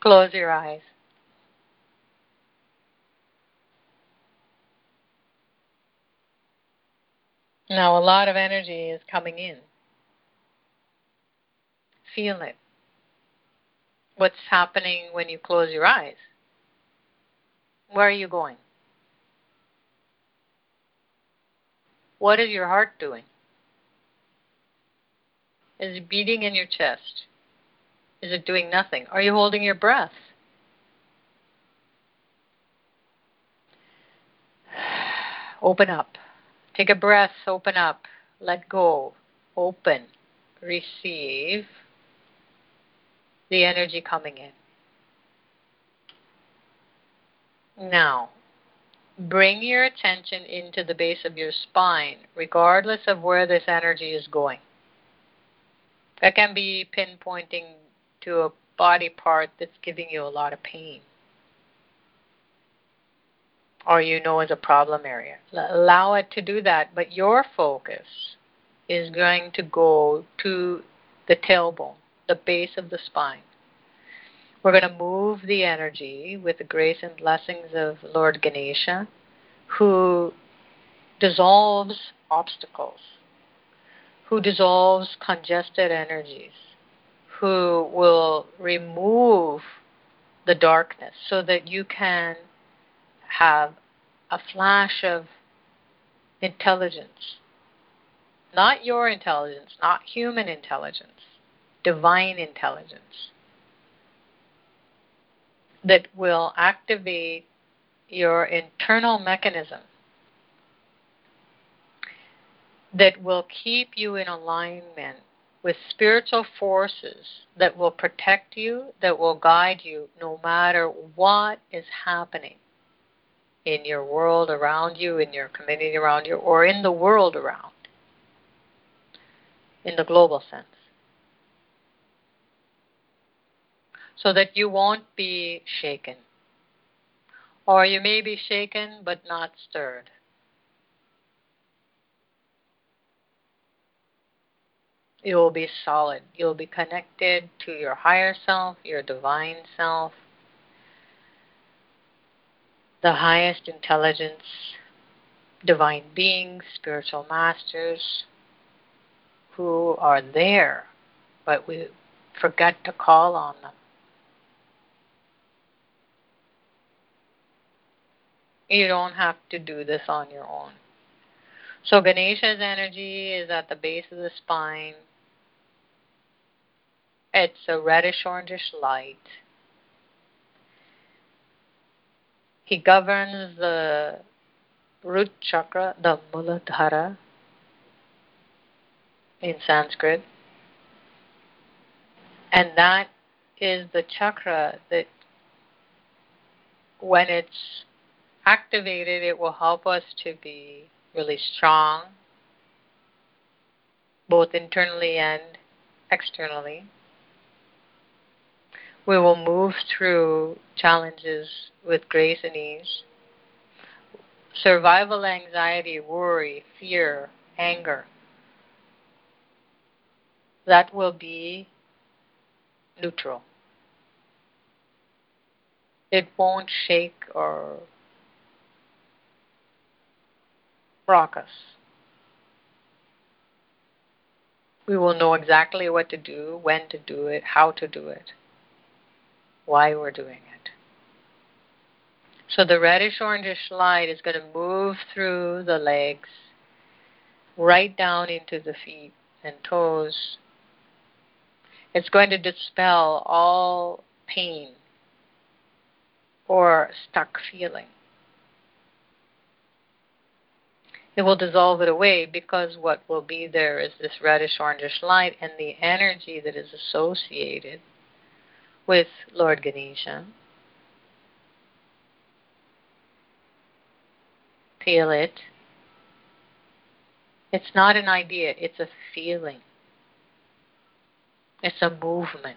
Close your eyes. Now, a lot of energy is coming in. Feel it. What's happening when you close your eyes? Where are you going? What is your heart doing? Is it beating in your chest? Is it doing nothing? Are you holding your breath? Open up. Take a breath, open up, let go, open, receive the energy coming in. Now, bring your attention into the base of your spine, regardless of where this energy is going. That can be pinpointing to a body part that's giving you a lot of pain, or you know is a problem area. Allow it to do that, but your focus is going to go to the tailbone, the base of the spine. We're going to move the energy with the grace and blessings of Lord Ganesha, who dissolves obstacles, who dissolves congested energies, who will remove the darkness so that you can have a flash of intelligence. Not your intelligence, not human intelligence, divine intelligence that will activate your internal mechanism that will keep you in alignment with spiritual forces that will protect you, that will guide you no matter what is happening in your world around you, in your community around you, or in the world around, in the global sense. So that you won't be shaken. Or you may be shaken but not stirred. You will be solid. You'll be connected to your higher self, your divine self, the highest intelligence, divine beings, spiritual masters who are there, but we forget to call on them. You don't have to do this on your own. So Ganesha's energy is at the base of the spine. It's a reddish-orangish light. He governs the root chakra, the Muladhara in Sanskrit. And that is the chakra that when it's activated, it will help us to be really strong, both internally and externally. We will move through challenges with grace and ease. Survival anxiety, worry, fear, anger, that will be neutral. It won't shake or rock us. We will know exactly what to do, when to do it, how to do it, why we're doing it. So the reddish-orangish light is going to move through the legs, right down into the feet and toes. It's going to dispel all pain or stuck feeling. It will dissolve it away because what will be there is this reddish-orangish light and the energy that is associated with Lord Ganesha. Feel it. It's not an idea, it's a feeling. It's a movement.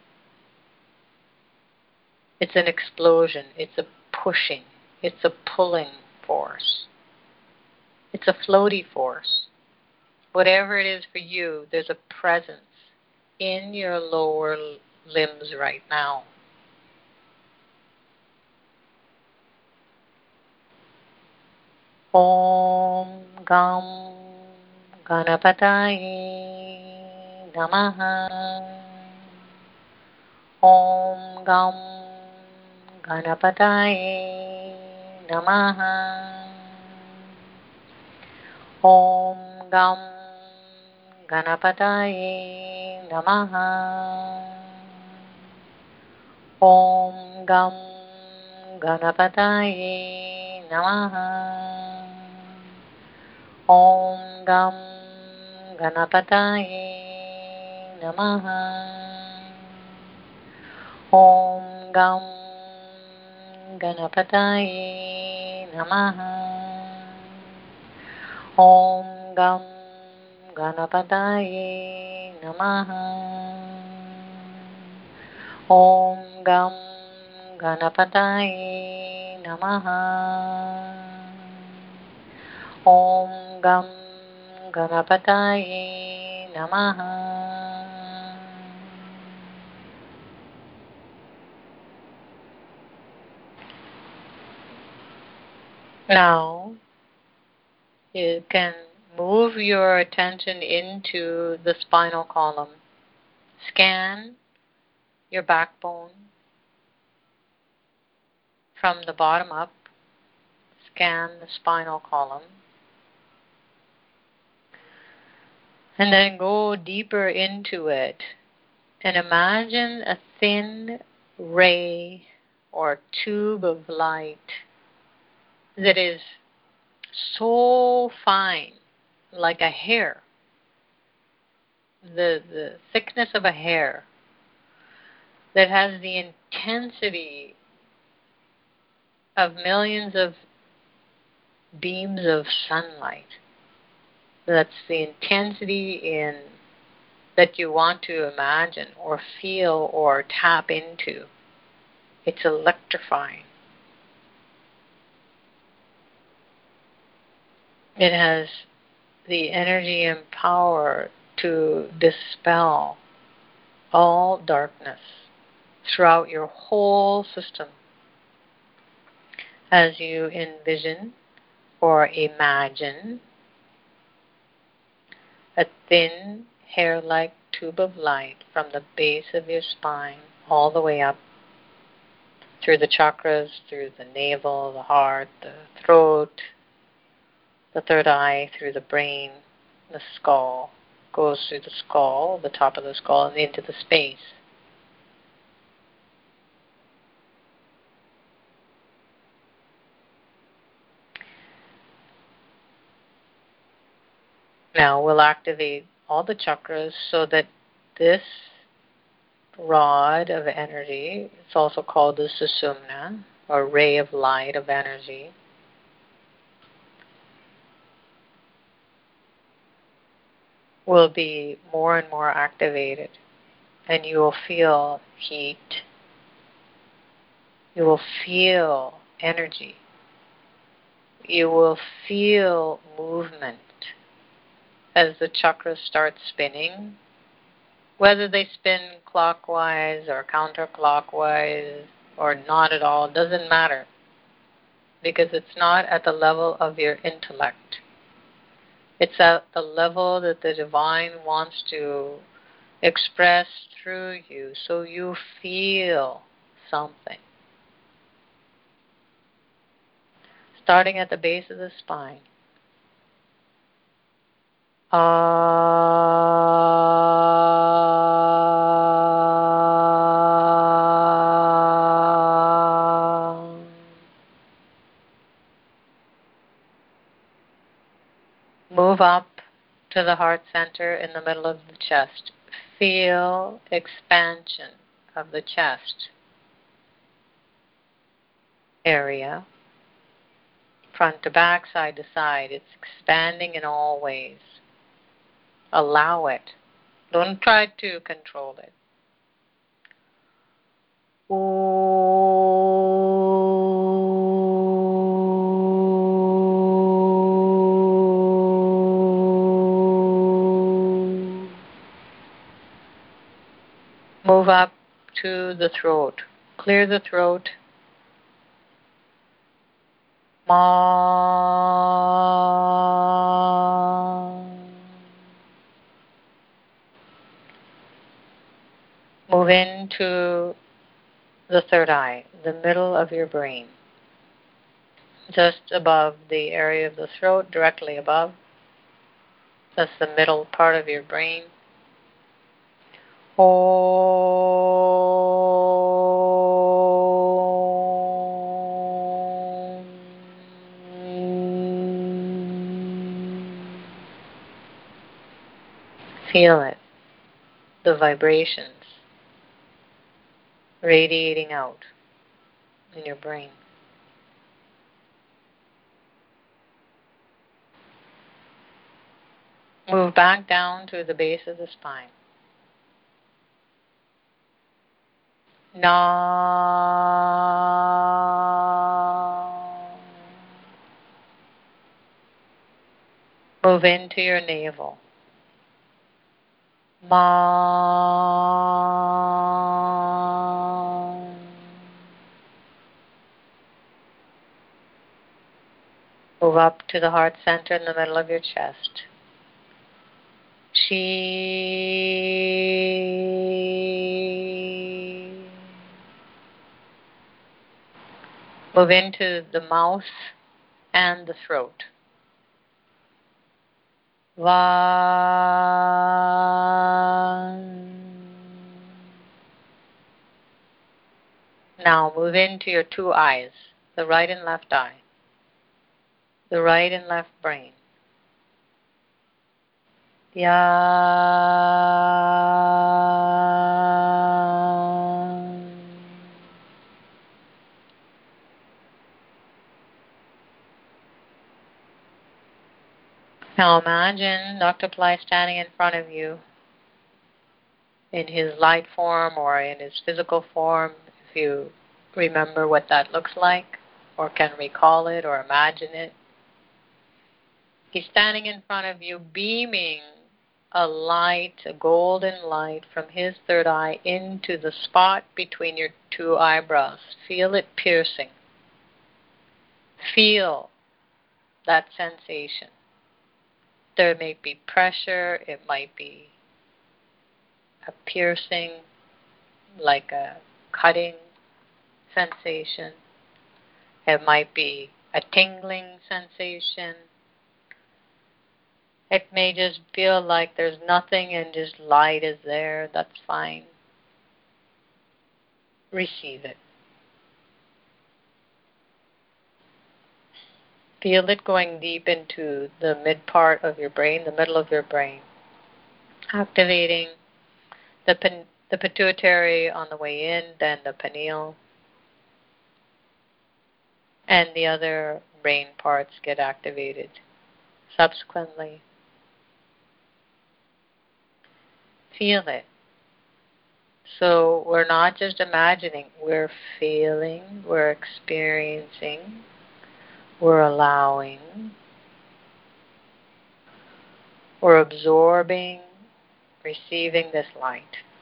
It's an explosion. It's a pushing. It's a pulling force. It's a floaty force. Whatever it is for you, there's a presence in your lower limbs right now. Om Gam Ganapataye Namaha. Om Gam Ganapataye Namaha. Om Gam Ganapataye Namaha. Om Gam Ganapataye Namaha. Om Gam Ganapataye Namaha. Om Gam Ganapataye Namaha. Om Gam Ganapataye Namaha. Om Gam Ganapataye Namaha. Om Gam Ganapataye Namaha. Now you can move your attention into the spinal column. Scan your backbone from the bottom up. Scan the spinal column. And then go deeper into it and imagine a thin ray or tube of light that is so fine, like a hair, the thickness of a hair, that has the intensity of millions of beams of sunlight. That's the intensity in that you want to imagine or feel or tap into. It's electrifying. It has the energy and power to dispel all darkness throughout your whole system as you envision or imagine a thin hair-like tube of light from the base of your spine all the way up through the chakras, through the navel, the heart, the throat, the third eye, through the brain, the skull, goes through the skull, the top of the skull, and into the space. Now we'll activate all the chakras so that this rod of energy, it's also called the Sushumna, or ray of light of energy, will be more and more activated, and you will feel heat. You will feel energy. You will feel movement as the chakras start spinning, whether they spin clockwise or counterclockwise or not at all, doesn't matter, because it's not at the level of your intellect. It's at the level that the divine wants to express through you, so you feel something. Starting at the base of the spine. Move up to the heart center in the middle of the chest. Feel expansion of the chest area, front to back, side to side. It's expanding in all ways. Allow it. Don't try to control it. Move up to the throat. Clear the throat. Ma. Move into the third eye, the middle of your brain, just above the area of the throat, directly above. That's the middle part of your brain. Om. Feel it, the vibrations radiating out in your brain. Move back down to the base of the spine. Nam. Move into your navel. Ma. Move up to the heart center in the middle of your chest. She. Move into the mouth and the throat. Va. Now move into your two eyes, the right and left eye, the right and left brain. Ya. Now imagine Dr. Pillai standing in front of you in his light form or in his physical form, if you remember what that looks like or can recall it or imagine it. He's standing in front of you, beaming a light, a golden light from his third eye into the spot between your two eyebrows. Feel it piercing. Feel that sensation. There may be pressure, it might be a piercing, like a cutting sensation. It might be a tingling sensation. It may just feel like there's nothing and just light is there. That's fine. Receive it. Feel it going deep into the mid part of your brain, the middle of your brain, activating the pituitary on the way in, then the pineal, and the other brain parts get activated subsequently. Feel it. So we're not just imagining, we're feeling, we're experiencing, we're allowing, we're absorbing, receiving this light.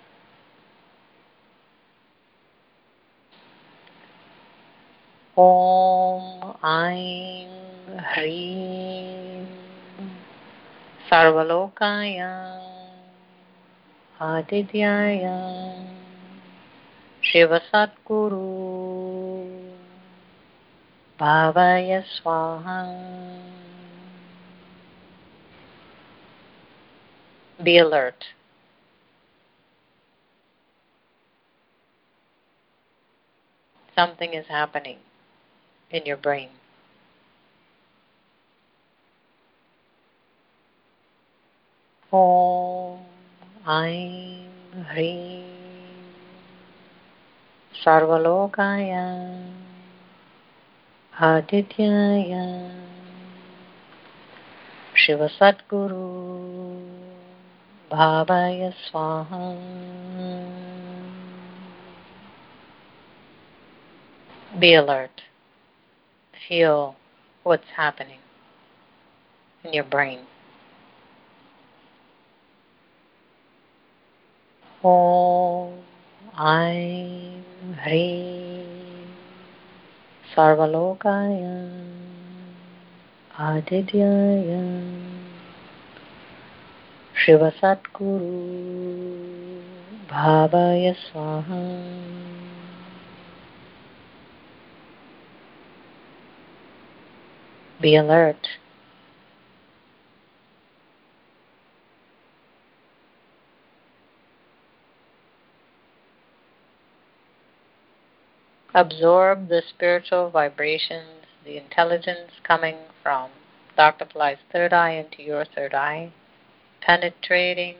Om Aim Hreem Sarvalokaya Adityaya Shiva Satguru Bhavaya Swaha. Be alert. Something is happening in your brain. Om Aim Hreem Sarvalokaya Adityaya Shiva Satguru Bhavaya Swaha. Be alert. Feel what's happening in your brain. Om Aim Hreem Sarvalokaya Adityaya Shiva Satguru Bhavaya Swaha. Be alert. Absorb the spiritual vibrations, the intelligence coming from Dr. Fly's third eye into your third eye, penetrating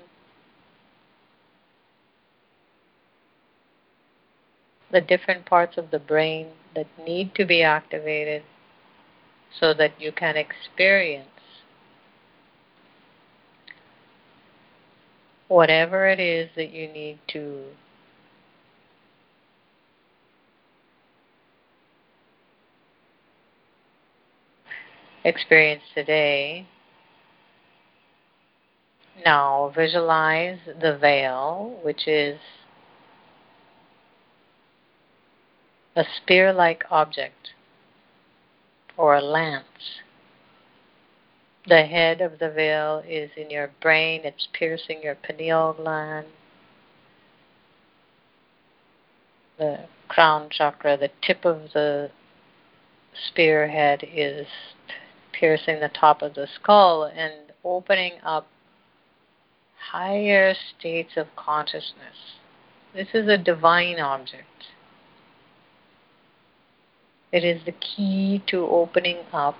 the different parts of the brain that need to be activated so that you can experience whatever it is that you need to experience today. Now visualize the veil, which is a spear-like object or a lance. The head of the veil is in your brain. It's piercing your pineal gland, the crown chakra. The tip of the spearhead is piercing the top of the skull and opening up higher states of consciousness. This is a divine object. It is the key to opening up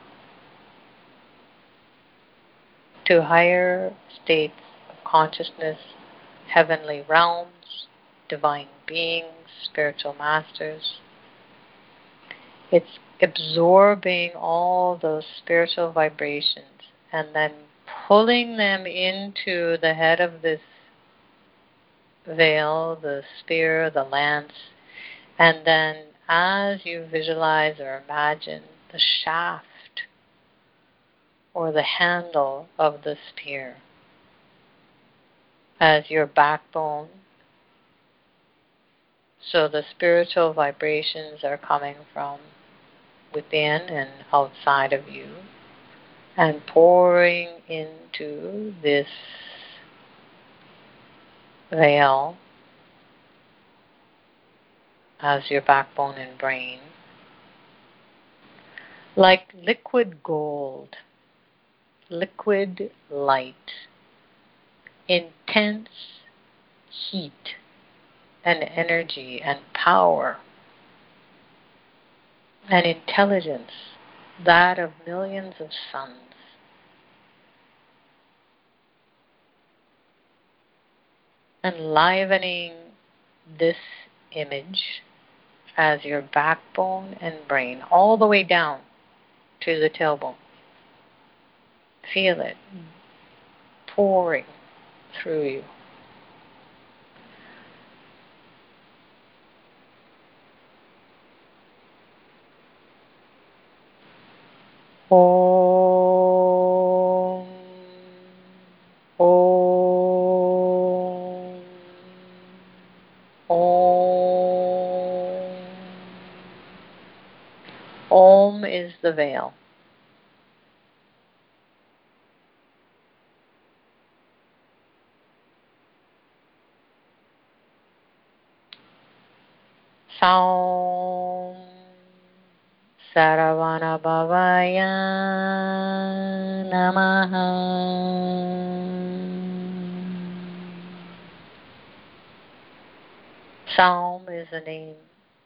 to higher states of consciousness, heavenly realms, divine beings, spiritual masters. It's absorbing all those spiritual vibrations and then pulling them into the head of this veil, the spear, the lance, and then as you visualize or imagine the shaft or the handle of the spear as your backbone, so the spiritual vibrations are coming from within and outside of you and pouring into this veil as your backbone and brain, like liquid gold, liquid light, intense heat and energy and power and intelligence, that of millions of suns. Enlivening this image as your backbone and brain, all the way down to the tailbone. Feel it pouring through you. Om. Om. Om. Om is the veil. Saum Saravana Bhavaya Namaha. Saum is a name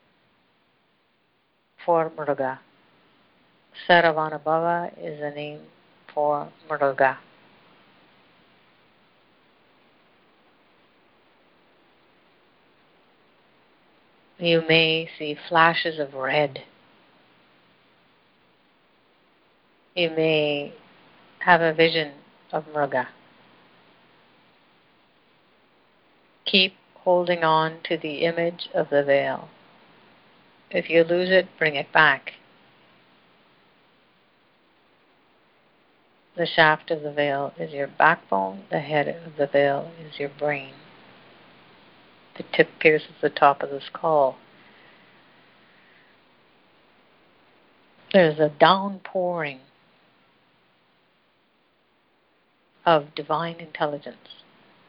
for Mruga. Saravana Bhava is a name for Mruga. You may see flashes of red. You may have a vision of Mruga. Keep holding on to the image of the veil. If you lose it, bring it back. The shaft of the veil is your backbone. The head of the veil is your brain. The tip pierces the top of the skull. There's a downpouring of divine intelligence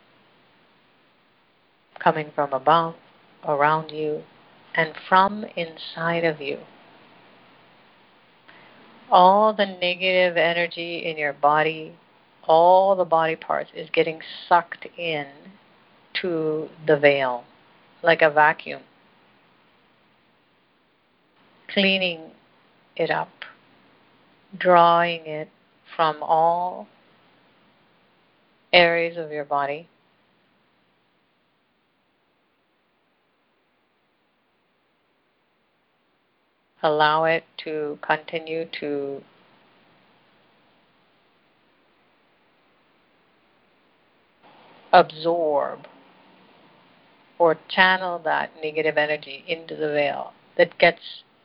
coming from above, around you, and from inside of you. All the negative energy in your body, all the body parts is getting sucked in to the veil like a vacuum, cleaning it up, drawing it from all areas of your body. Allow it to continue to absorb or channel that negative energy into the veil that gets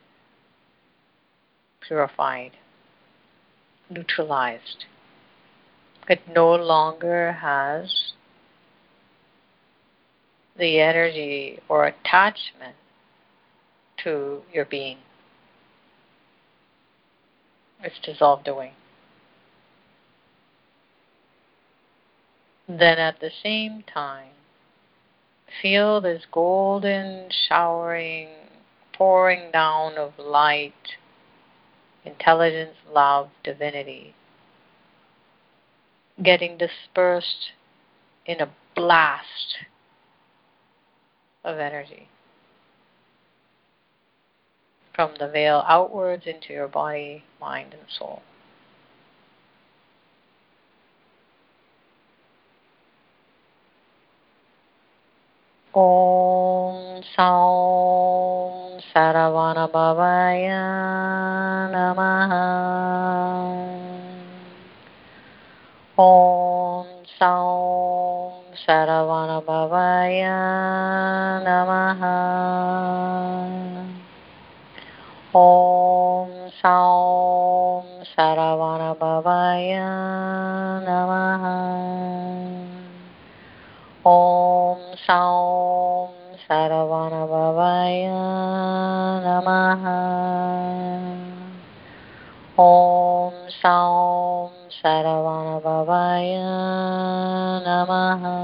purified, neutralized. It no longer has the energy or attachment to your being. It's dissolved away. Then at the same time, feel this golden showering, pouring down of light, intelligence, love, divinity, getting dispersed in a blast of energy from the veil outwards into your body, mind, and soul. Om Saum Saravana Bhavaya Namaha. Om Saum Saravana Bhavaya Namaha. Om Saum Saravana Bhavaya Namaha. Om Saum Saravana Bhavaya Namaha. Om Saum Saravana Bhavaya Namaha.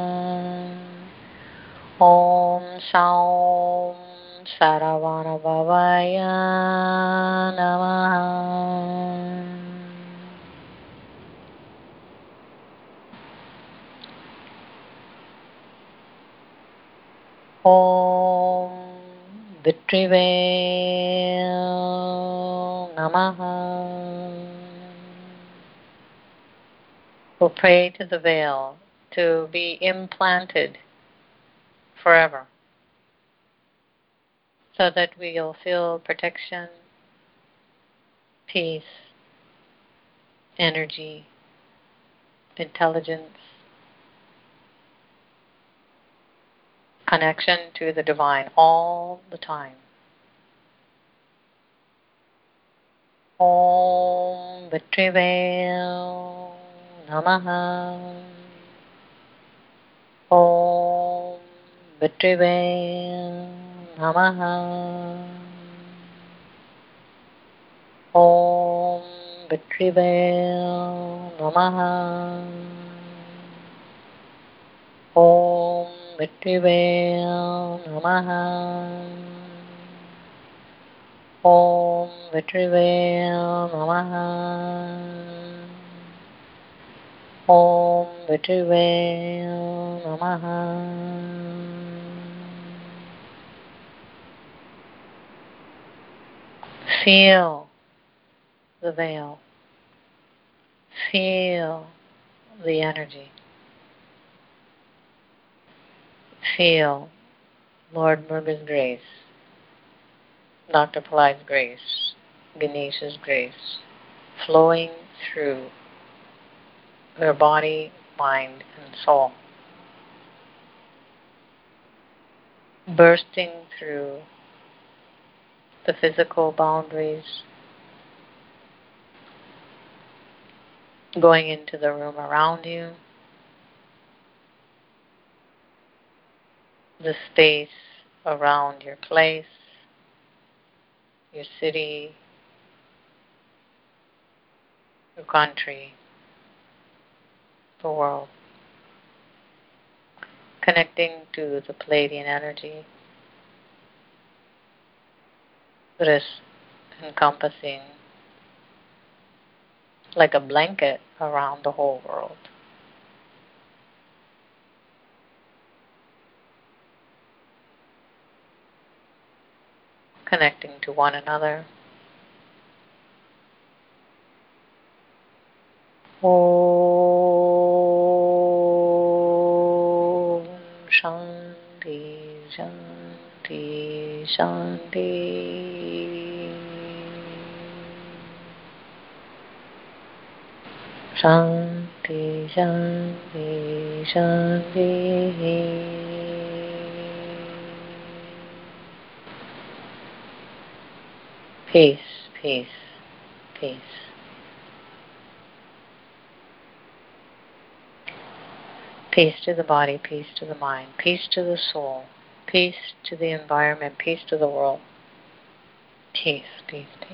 Om Saum Saravana Bhavaya Namaha. Om Vitrivel Namaha. We'll pray to the veil to be implanted forever so that we'll feel protection, peace, energy, intelligence, connection to the divine all the time. Om Vitrivel Namaha. Om Vitrivel Namaha. Om Vitrivel Namaha. Om Vitrivel Namaha. Om Vitrivel Namaha. Om Vitrivel Namaha. Feel the veil. Feel the energy. Feel Lord Muruga's grace, Dr. Palai's grace, Ganesha's grace, flowing through your body, mind, and soul, bursting through the physical boundaries, going into the room around you, the space around your place, your city, your country, the world, connecting to the Pleiadian energy that is encompassing like a blanket around the whole world. Connecting to one another. Om Shanti Shanti Shanti Shanti Shanti Shanti. Peace, peace, peace. Peace to the body, peace to the mind, peace to the soul, peace to the environment, peace to the world. Peace, peace, peace.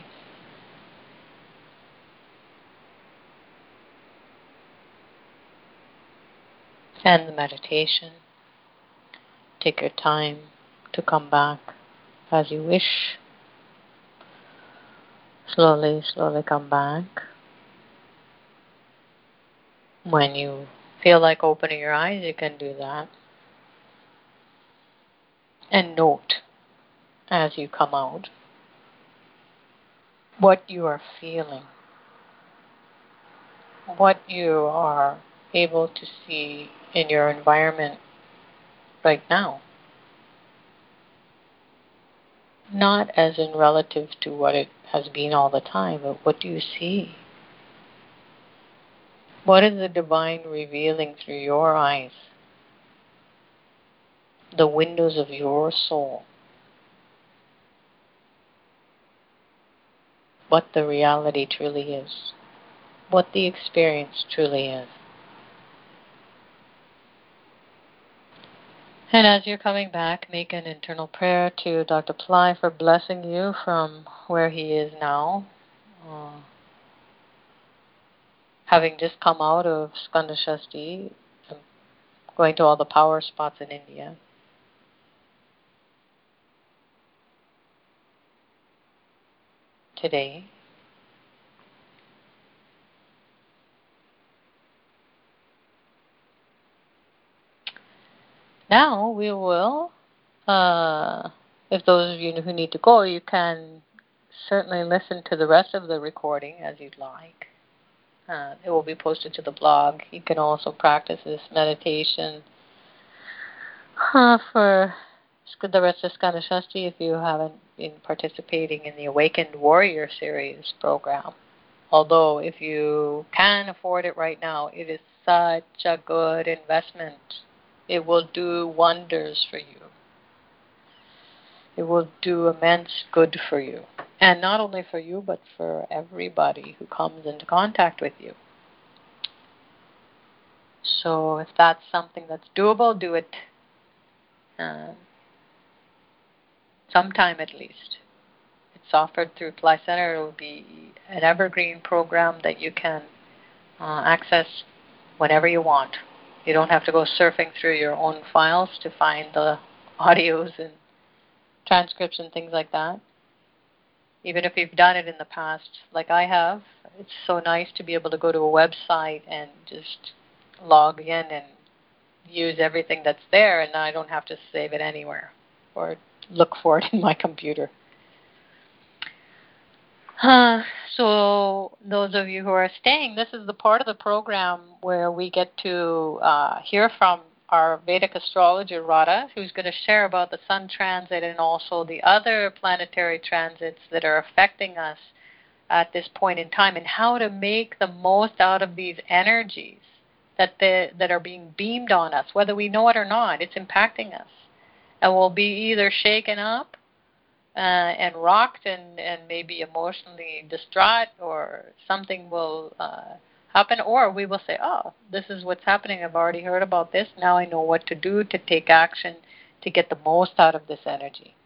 And the meditation. Take your time to come back as you wish. Slowly, slowly come back. When you feel like opening your eyes, you can do that. And note as you come out what you are feeling, what you are able to see in your environment right now. Not as in relative to what it has been all the time, but what do you see? What is the divine revealing through your eyes? The windows of your soul. What the reality truly is. What the experience truly is. And as you're coming back, make an internal prayer to Dr. Pillai for blessing you from where he is now. Having just come out of Skanda Shashti, going to all the power spots in India. Today. Now we will, if those of you who need to go, you can certainly listen to the rest of the recording as you'd like. It will be posted to the blog. You can also practice this meditation for the rest of Skanda Shashti if you haven't been participating in the Awakened Warrior Series program. Although if you can afford it right now, it is such a good investment. It will do wonders for you. It will do immense good for you. And not only for you, but for everybody who comes into contact with you. So if that's something that's doable, do it sometime at least. It's offered through Pillai Center. It will be an evergreen program that you can access whenever you want. You don't have to go surfing through your own files to find the audios and transcripts and things like that. Even if you've done it in the past, like I have, it's so nice to be able to go to a website and just log in and use everything that's there, and I don't have to save it anywhere or look for it in my computer. So those of you who are staying, this is the part of the program where we get to hear from our Vedic astrologer, Radha, who's going to share about the sun transit and also the other planetary transits that are affecting us at this point in time and how to make the most out of these energies that are being beamed on us, whether we know it or not. It's impacting us. And we'll be either shaken up and rocked and maybe emotionally distraught, or something will happen, or we will say, oh, this is what's happening. I've already heard about this. Now I know what to do to take action to get the most out of this energy.